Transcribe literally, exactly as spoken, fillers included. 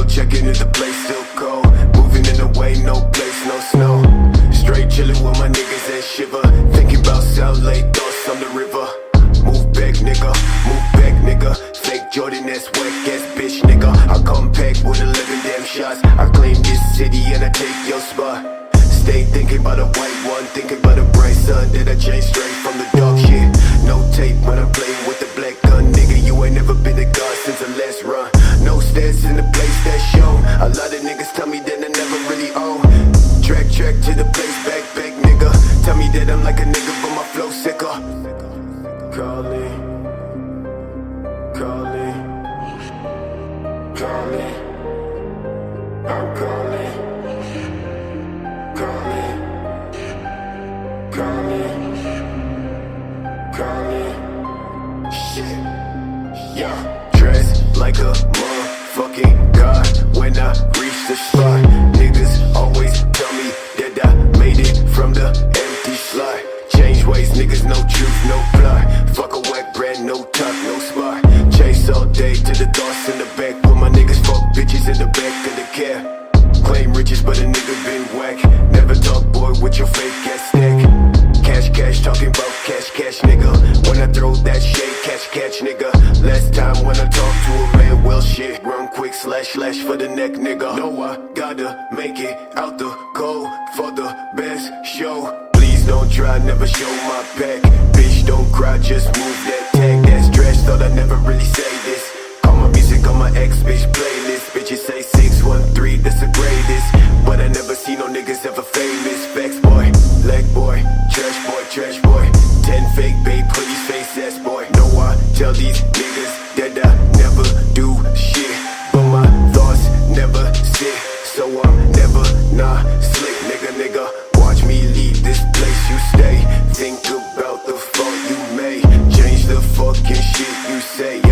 Still checking if the place still cold. Moving in a way, no place, no snow. Straight chillin' with my niggas that shiver. Thinking about South Lake, thoughts on the river. Move back, nigga, move back, nigga. Fake Jordan, that's whack ass bitch, nigga. I come back with eleven damn shots. I claim this city and I take your spot. Stay thinking about a white one, thinking about a bright sun that I changed straight from the dog shit. No tape when I'm playing with the black gun, nigga. You ain't never been a god since the last run. No stats in the place that's shown. A lot of niggas tell me that I never really own. Track, track to the place, back, back, nigga. Tell me that I'm like a nigga, but my flow sicker. Calling, calling, calling. I'm calling, calling, calling, calling. Shit, yeah. Dressed like a motherfucking god when I reach the spot. Niggas always tell me that I made it from the empty slot. Change ways, niggas, no truth, no plot. Fuck a whack brand, no top, no spot. Chase all day to the thoughts in the back. Put my niggas fuck bitches in the back of the cab. Claim riches, but a nigga been whack. Never talk, boy, with your fake ass stack. Cash, cash, talking about cash, cash, nigga. When I throw that shade, catch, catch, nigga. Last time when I talk to a man, well, shit. Run quick, slash, slash for the neck, nigga. No, I gotta make it out the cold for the best show. Please don't try, never show my back. Bitch, don't cry, just move that tag. That's trash, thought I never really say this. Call my music on my ex bitch playlist. Bitches say six one three, that's the greatest. But I never see no niggas ever famous. Facts boy, leg boy, trash boy, trash boy. Ten fake babe, hoodies, face ass boy. No, I tell these niggas that I never do shit, but my thoughts never sit. So I'm never not slick, nigga, nigga. Watch me leave this place you stay. Think about the fault you made. Change the fucking shit you say.